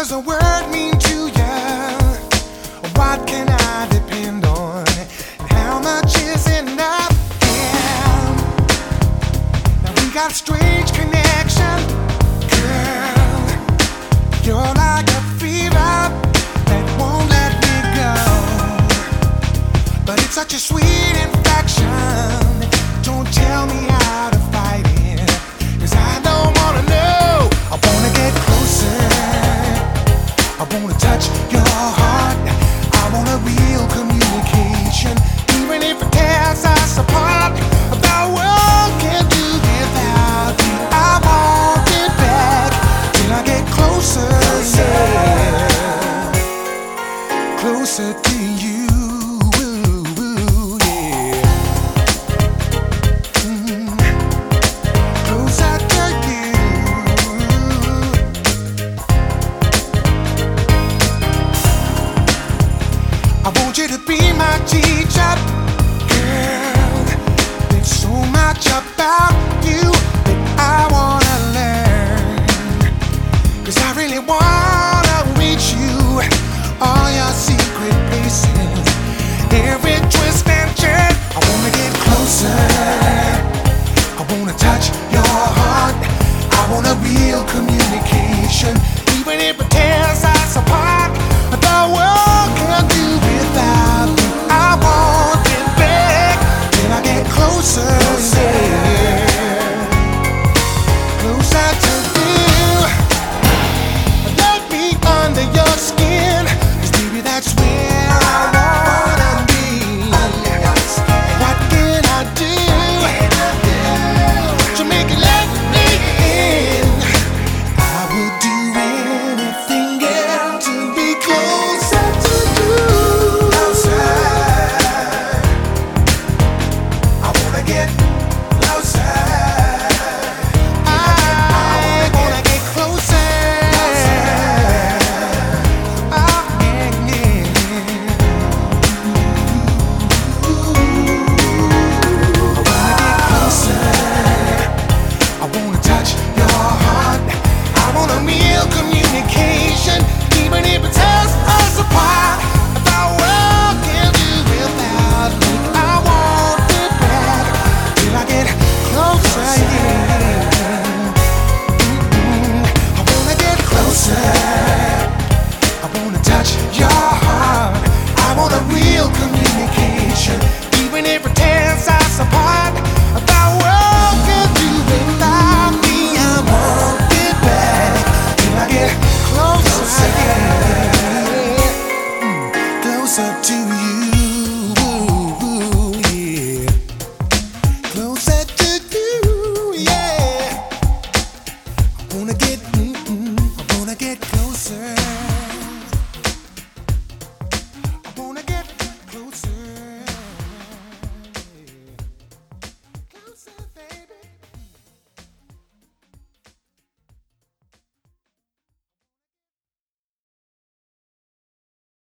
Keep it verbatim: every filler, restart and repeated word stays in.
does a word mean to you? What can I depend on? And how much is enough? Yeah. Now we got a strange connection, girl. You're like a fever that won't let me go. But it's such a sweet infection. Don't tell me how to fight it, 'cause I don't wanna know. I wanna get closer, I wanna touch your heart, I want a real communication, even if it tears us apart. The world can't do without me. I want it back till I get closer, yeah. Closer to you. I want you to be my teacher, girl. There's so much about you that I wanna learn, 'cause I really wanna reach you, all your secret places, every twist and turn. I wanna get closer, I wanna touch your heart, I want a real communication, even if it tears us apart. The world can't do without me. I want it back till I get closer, yeah. Closer to you. Let me under your skin, 'cause baby that's where I wanna be. What can I do to make it let me in? I would do anything else to be closer to you. Closer, I wanna get closer. I wanna get closer. Oh, yeah, yeah. I wanna get closer. I wanna touch your heart. I want a real communication, even if it tears us apart. The world can't do without me. I want it back till I get closer, yeah. Mm-mm. I wanna get closer. I wanna touch your heart. I want a real communication, even if it tears us apart. The world can't do without me. I want it back till I get closer, yeah. Closer to you, yeah. Closer to you, yeah. I wanna get